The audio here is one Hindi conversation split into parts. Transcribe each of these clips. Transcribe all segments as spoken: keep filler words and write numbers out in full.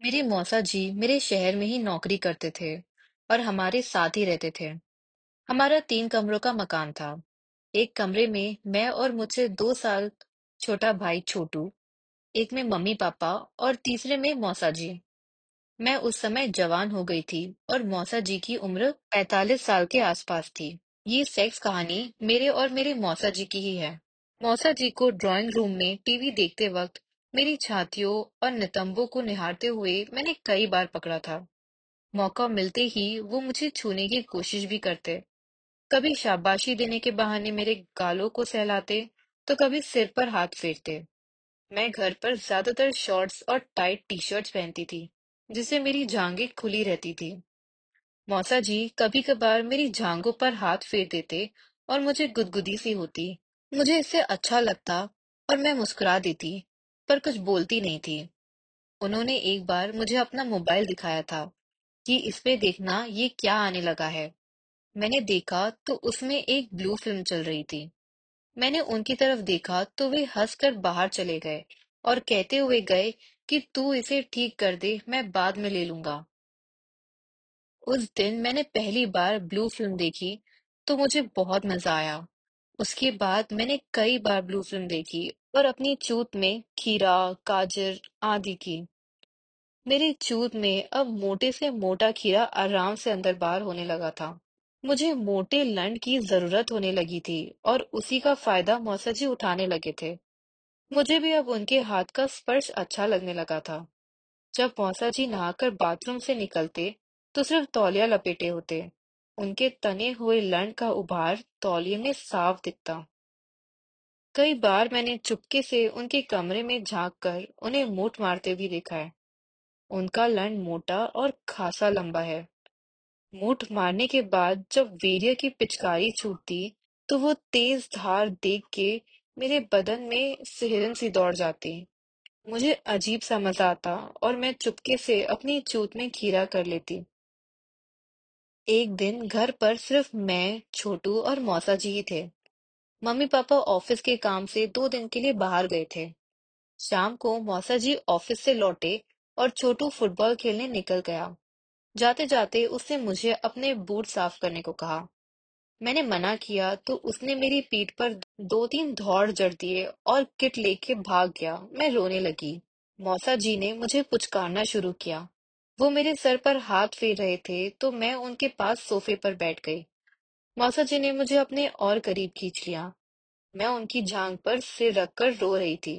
मेरे मौसा जी मेरे शहर में ही नौकरी करते थे और हमारे साथ ही रहते थे। हमारा तीन कमरों का मकान था। एक कमरे में मैं और मुझसे दो साल छोटा भाई छोटू, एक में मम्मी पापा और तीसरे में मौसा जी। मैं उस समय जवान हो गई थी और मौसा जी की उम्र पैंतालीस साल के आसपास थी। ये सेक्स कहानी मेरे और मेरे मौसा जी की ही है। मौसा जी को ड्राइंग रूम में टीवी देखते वक्त मेरी छातियों और नितंबों को निहारते हुए मैंने कई बार पकड़ा था। मौका मिलते ही वो मुझे छूने की कोशिश भी करते। कभी शाबाशी देने के बहाने मेरे गालों को सहलाते, तो कभी सिर पर हाथ फेरते। मैं घर पर ज्यादातर शॉर्ट्स और टाइट टी शर्ट्स पहनती थी, जिससे मेरी जांघें खुली रहती थी। मौसा जी कभी कभार मेरी जांघों पर हाथ फेर देते और मुझे गुदगुदी सी होती। मुझे इससे अच्छा लगता और मैं मुस्कुरा देती, पर कुछ बोलती नहीं थी। उन्होंने एक बार मुझे अपना मोबाइल दिखाया था कि इस पे देखना ये क्या आने लगा है। मैंने देखा तो उसमें एक ब्लू फिल्म चल रही थी। मैंने उनकी तरफ देखा तो वे हंसकर बाहर चले गए और कहते हुए गए कि तू इसे ठीक कर दे, मैं बाद में ले लूंगा। उस दिन मैंने पहली बार ब्लू फिल्म देखी तो मुझे बहुत मजा आया। उसके बाद मैंने कई बार ब्लू फिल्म देखी और अपनी चूत में खीरा, गाजर आदि की। मेरी चूत में अब मोटे से मोटा खीरा आराम से अंदर बाहर होने लगा था। मुझे मोटे लंड की जरूरत होने लगी थी और उसी का फायदा मौसा जी उठाने लगे थे। मुझे भी अब उनके हाथ का स्पर्श अच्छा लगने लगा था। जब मौसा जी नहाकर बाथरूम से निकलते तो सिर्फ तौलिया लपेटे होते। उनके तने हुए लंड का उभार तौलिए में साफ दिखता। कई बार मैंने चुपके से उनके कमरे में झांक कर उन्हें मूठ मारते भी देखा है। उनका लंड मोटा और खासा लंबा है। मूठ मारने के बाद जब वीर्य की पिचकारी छूटती तो वो तेज धार देख के मेरे बदन में सिहरन सी दौड़ जाती। मुझे अजीब सा मजा आता और मैं चुपके से अपनी चूत में खीरा कर लेती। एक दिन घर पर सिर्फ मैं, छोटू और मौसा जी ही थे। मम्मी पापा ऑफिस के काम से दो दिन के लिए बाहर गए थे। शाम को मौसा जी ऑफिस से लौटे और छोटू फुटबॉल खेलने निकल गया। जाते जाते उसने मुझे अपने बूट साफ करने को कहा। मैंने मना किया तो उसने मेरी पीठ पर दो तीन धौड़ जड़ दिए और किट लेके भाग गया। मैं रोने लगी। मौसा जी ने मुझे पुचकारना शुरू किया। वो मेरे सर पर हाथ फेर रहे थे तो मैं उनके पास सोफे पर बैठ गई। मौसा जी ने मुझे अपने और करीब खींच लिया। मैं उनकी जांघ पर सिर रखकर रो रही थी।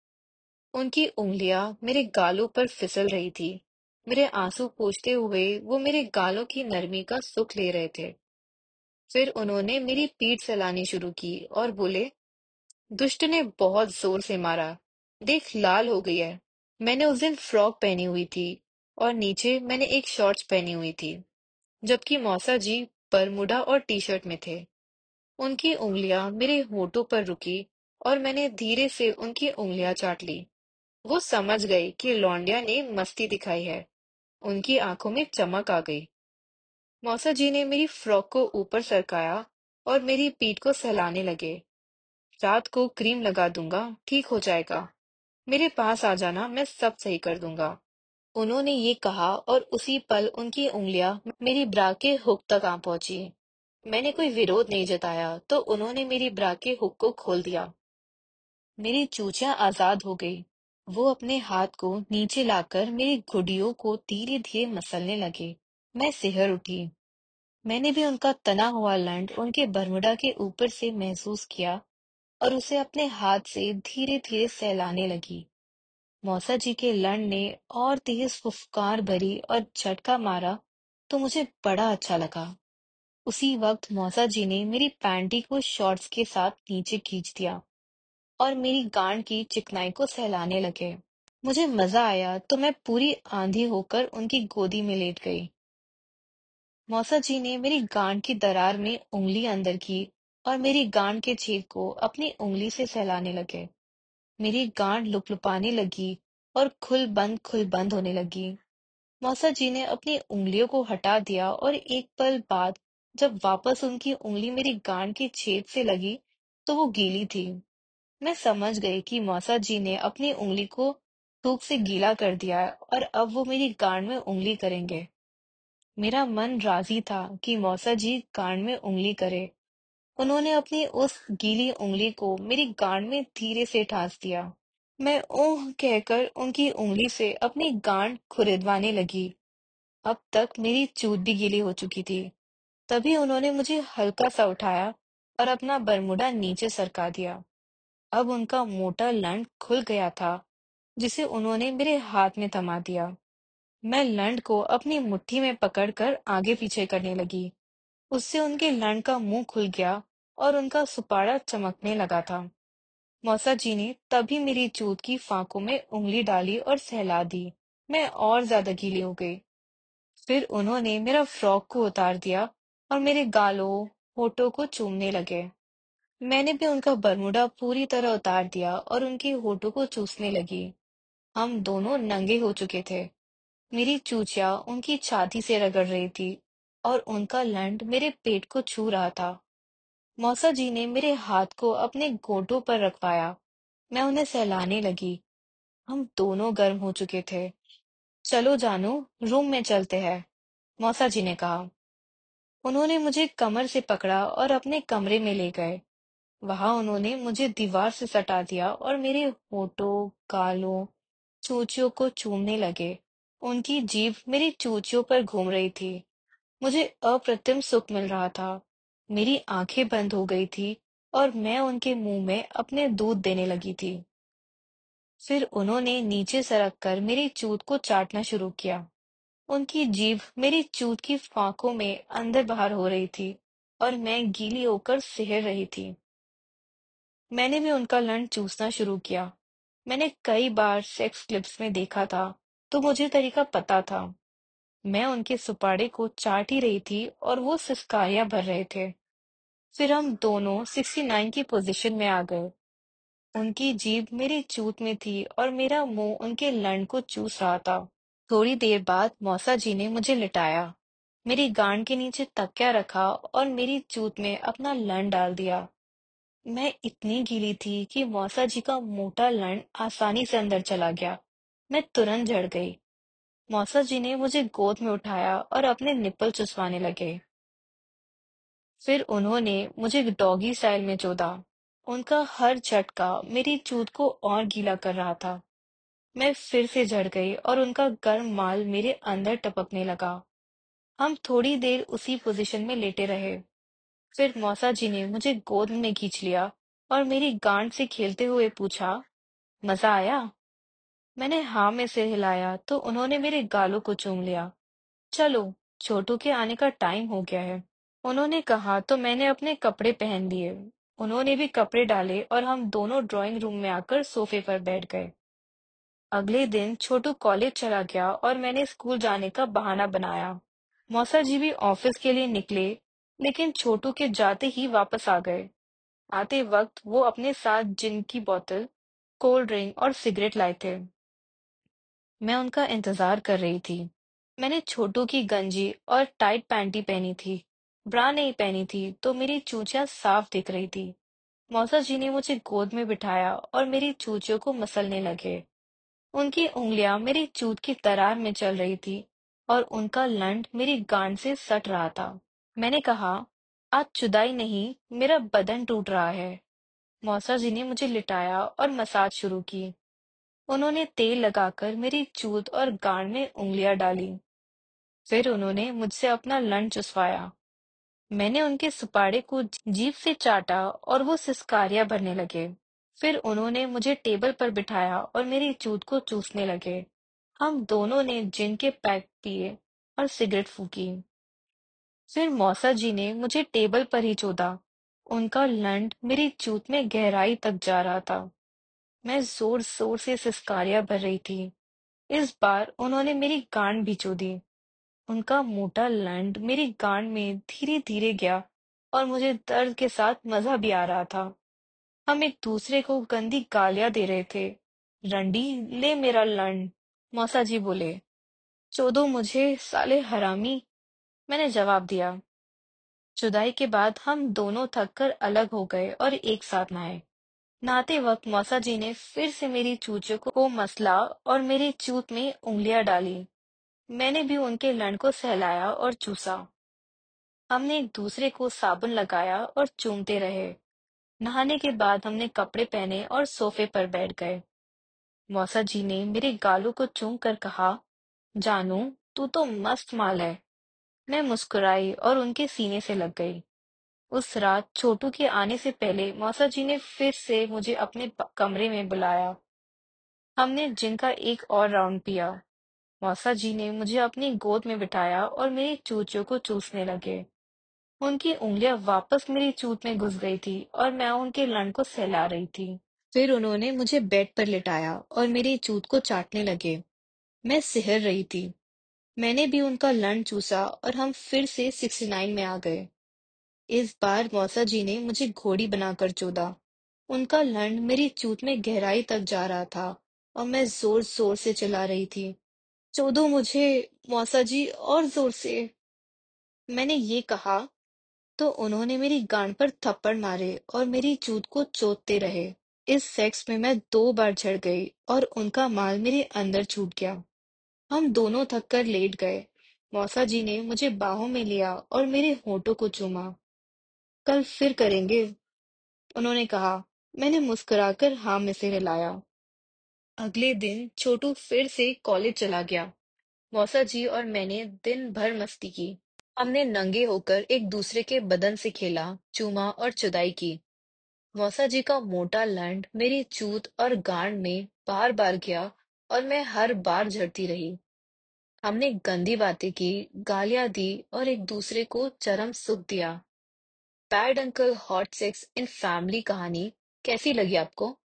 उनकी उंगलियां मेरे गालों पर फिसल रही थी। मेरे आंसू पोंछते हुए वो मेरे गालों की नरमी का सुख ले रहे थे। फिर उन्होंने मेरी पीठ सहलानी शुरू की और बोले, दुष्ट ने बहुत जोर से मारा, देख लाल हो गई है। मैंने उस दिन फ्रॉक पहनी हुई थी और नीचे मैंने एक शॉर्ट्स पहनी हुई थी, जबकि मौसा जी बरमूडा और टी शर्ट में थे। उनकी उंगलियां मेरे होठों पर रुकी और मैंने धीरे से उनकी उंगलियां चाट ली। वो समझ गए कि लौंडिया ने मस्ती दिखाई है। उनकी आंखों में चमक आ गई। मौसा जी ने मेरी फ्रॉक को ऊपर सरकाया और मेरी पीठ को सहलाने लगे। रात को क्रीम लगा दूंगा, ठीक हो जाएगा। मेरे पास आ जाना, मैं सब सही कर दूंगा। उन्होंने ये कहा और उसी पल उनकी उंगलियां मेरी ब्रा के हुक तक आ पहुंची। मैंने कोई विरोध नहीं जताया तो उन्होंने मेरी ब्रा के हुक को खोल दिया। मेरी चूचियां आजाद हो गई। वो अपने हाथ को नीचे लाकर मेरी घुड़ियों को धीरे धीरे मसलने लगे। मैं सिहर उठी। मैंने भी उनका तना हुआ लंड उनके बरमुडा के ऊपर से महसूस किया और उसे अपने हाथ से धीरे धीरे सहलाने लगी। मौसा जी के लंड ने और तेज फुफकार भरी और झटका मारा तो मुझे बड़ा अच्छा लगा। उसी वक्त मौसा जी ने मेरी पैंटी को शॉर्ट्स के साथ नीचे खींच दिया और मेरी गांड की चिकनाई को सहलाने लगे। मुझे मजा आया तो मैं पूरी आंधी होकर उनकी गोदी में लेट गई। मौसा जी ने मेरी गांड की दरार में उंगली अंदर की और मेरी गांड के छेद को अपनी उंगली से सहलाने लगे। मेरी गांड लुपलुपाने लगी और खुल बंद खुल बंद होने लगी। मौसा जी ने अपनी उंगलियों को हटा दिया और एक पल बाद जब वापस उनकी उंगली मेरी गांड के छेद से लगी तो वो गीली थी। मैं समझ गई कि मौसा जी ने अपनी उंगली को थूक से गीला कर दिया है और अब वो मेरी गांड में उंगली करेंगे। मेरा मन राजी था कि मौसा जी गांड में उंगली करे। उन्होंने अपनी उस गीली उंगली को मेरी गांड में धीरे से ठांस दिया। मैं ओह कहकर उनकी उंगली से अपनी गांड खुरिदवाने लगी। अब तक मेरी चूत भी गीली हो चुकी थी। तभी उन्होंने मुझे हल्का सा उठाया और अपना बरमूडा नीचे सरका दिया। अब उनका मोटा लंड खुल गया था, जिसे उन्होंने मेरे हाथ में थमा दिया। मैं लंड को अपनी मुट्ठी में पकड़कर आगे पीछे करने लगी। उससे उनके लंड का मुंह खुल गया और उनका सुपाड़ा चमकने लगा था। मौसा जी ने तभी मेरी चूत की फांकों में उंगली डाली और सहला दी। मैं और ज्यादा गीली हो गई। फिर उन्होंने मेरा फ्रॉक को उतार दिया और मेरे गालों, होठों को चूमने लगे। मैंने भी उनका बरमूडा पूरी तरह उतार दिया और उनके होठों को चूसने लगी। हम दोनों नंगे हो चुके थे। मेरी चूचिया उनकी छाती से रगड़ रही थी और उनका लंड मेरे पेट को छू रहा था। मौसा जी ने मेरे हाथ को अपने घोंटों पर रखवाया। मैं उन्हें सहलाने लगी। हम दोनों गर्म हो चुके थे। चलो जानू, रूम में चलते हैं, मौसा जी ने कहा। उन्होंने मुझे कमर से पकड़ा और अपने कमरे में ले गए। वहां उन्होंने मुझे दीवार से सटा दिया और मेरे होठों, गालों, चूचियों को चूमने लगे। उनकी जीभ मेरी चूचियों पर घूम रही थी। मुझे अप्रतिम सुख मिल रहा था। मेरी आंखें बंद हो गई थी और मैं उनके मुंह में अपने दूध देने लगी थी। फिर उन्होंने नीचे सरक कर मेरी चूत को चाटना शुरू किया। उनकी जीभ मेरी चूत की फांकों में अंदर बाहर हो रही थी और मैं गीली होकर सिहर रही थी। मैंने भी उनका लंड चूसना शुरू किया। मैंने कई बार सेक्स क्लिप्स में देखा था, तो मुझे तरीका पता था। मैं उनके सुपाड़े को चाट ही रही थी और वो सिसकारियां भर रहे थे। फिर हम दोनों सिक्सटी नाइन की पोजीशन में आ गए। उनकी जीभ मेरी चूत में थी और मेरा मुंह उनके लंड को चूस रहा था। थोड़ी देर बाद मौसा जी ने मुझे लिटाया, मेरी गांड के नीचे तकिया रखा और मेरी चूत में अपना लंड डाल दिया। मैं इतनी गीली थी कि मौसा जी का मोटा लंड आसानी से अंदर चला गया। मैं तुरंत झड़ गई। मौसा जी ने मुझे गोद में उठाया और अपने निप्पल चुसवाने लगे। फिर उन्होंने मुझे डॉगी स्टाइल में चोदा। उनका हर झटका मेरी चूत को और गीला कर रहा था। मैं फिर से झड़ गई और उनका गर्म माल मेरे अंदर टपकने लगा। हम थोड़ी देर उसी पोजीशन में लेटे रहे। फिर मौसा जी ने मुझे गोद में खींच लिया और मेरी गांड से खेलते हुए पूछा, मजा आया? मैंने हाँ में सिर हिलाया तो उन्होंने मेरे गालों को चूम लिया। चलो, छोटू के आने का टाइम हो गया है, उन्होंने कहा तो मैंने अपने कपड़े पहन लिए। उन्होंने भी कपड़े डाले और हम दोनों ड्राइंग रूम में आकर सोफे पर बैठ गए। अगले दिन छोटू कॉलेज चला गया और मैंने स्कूल जाने का बहाना बनाया। मौसा जी भी ऑफिस के लिए निकले, लेकिन छोटू के जाते ही वापस आ गए। आते वक्त वो अपने साथ जिन की बोतल, कोल्ड ड्रिंक और सिगरेट लाए थे। मैं उनका इंतजार कर रही थी। मैंने छोटू की गंजी और टाइट पैंटी पहनी थी। ब्रा नहीं पहनी थी तो मेरी चूचियां साफ दिख रही थी। मौसा जी ने मुझे गोद में बिठाया और मेरी चूचियों को मसलने लगे। उनकी उंगलियां मेरी चूत की दरार में चल रही थी और उनका लंड मेरी गांड से सट रहा था। मैंने कहा, आज जुदाई नहीं, मेरा बदन टूट रहा है। मौसा जी ने मुझे लिटाया और मसाज शुरू की। उन्होंने तेल लगाकर मेरी चूत और गांड में उंगलियां डाली। फिर उन्होंने मुझसे अपना लंड चुसवाया। मैंने उनके सुपाड़े को जीभ से चाटा और वो सिसकारियां भरने लगे। फिर उन्होंने मुझे टेबल पर बिठाया और मेरी चूत को चूसने लगे। हम दोनों ने जिन के पैक पिए और सिगरेट फूकी। फिर मौसा जी ने मुझे टेबल पर ही चोदा। उनका लंड मेरी चूत में गहराई तक जा रहा था। मैं जोर जोर से सिसकारियां भर रही थी। इस बार उन्होंने मेरी गांड भी चोदी। उनका मोटा लंड मेरी गांड में धीरे धीरे गया और मुझे दर्द के साथ मजा भी आ रहा था। हम एक दूसरे को गंदी गालियां दे रहे थे। रंडी, ले मेरा लंड, मौसा जी बोले। चोदो मुझे, साले हरामी, मैंने जवाब दिया। जुदाई के बाद हम दोनों थक कर अलग हो गए और एक साथ नहाए। नहाते वक्त मौसा जी ने फिर से मेरी चूचों को मसला और मेरी चूत में उंगलियां डाली। मैंने भी उनके लन को सहलाया और चूसा। हमने एक दूसरे को साबुन लगाया और चूमते रहे। नहाने के बाद हमने कपड़े पहने और सोफे पर बैठ गए। मौसा जी ने मेरे गालों को चूम कर कहा, जानू, तू तो मस्त माल है। मैं मुस्कुराई और उनके सीने से लग गई। उस रात छोटू के आने से पहले मौसा जी ने फिर से मुझे अपने प- कमरे में बुलाया। हमने जिन का एक और राउंड पिया। मौसा जी ने मुझे अपनी गोद में बिठाया और मेरी चूचों को चूसने लगे। उनकी उंगलियां वापस मेरी चूत में घुस गई थी और मैं उनके लन को सहला रही थी। फिर उन्होंने मुझे बेड पर लिटाया और मेरी चूत को चाटने लगे। मैं सिहर रही थी। मैंने भी उनका लन चूसा और हम फिर से सिक्सटी नाइन में आ गए। इस बार मौसा जी ने मुझे घोड़ी बनाकर चोदा। उनका लन मेरी चूत में गहराई तक जा रहा था और मैं जोर जोर से चिल्ला रही थी, चोदो मुझे, मौसा जी, और जोर से। मैंने ये कहा तो उन्होंने मेरी गांड पर थप्पड़ मारे और मेरी चूत को चोदते रहे। इस सेक्स में मैं दो बार झड़ गई और उनका माल मेरे अंदर छूट गया। हम दोनों थक कर लेट गए। मौसा जी ने मुझे बाहों में लिया और मेरे होठों को चूमा। कल फिर करेंगे, उन्होंने कहा। मैंने मुस्कुराकर हाँ में सिर हिलाया। अगले दिन छोटू फिर से कॉलेज चला गया। मौसा जी और मैंने दिन भर मस्ती की। हमने नंगे होकर एक दूसरे के बदन से खेला, चूमा और जुदाई की। मौसा जी का मोटा लंड मेरी चूत और गांड में बार बार गया और मैं हर बार झड़ती रही। हमने गंदी बातें की, गालियां दी और एक दूसरे को चरम सुख दिया। Bad uncle hot sex in family कहानी कैसी लगी आपको?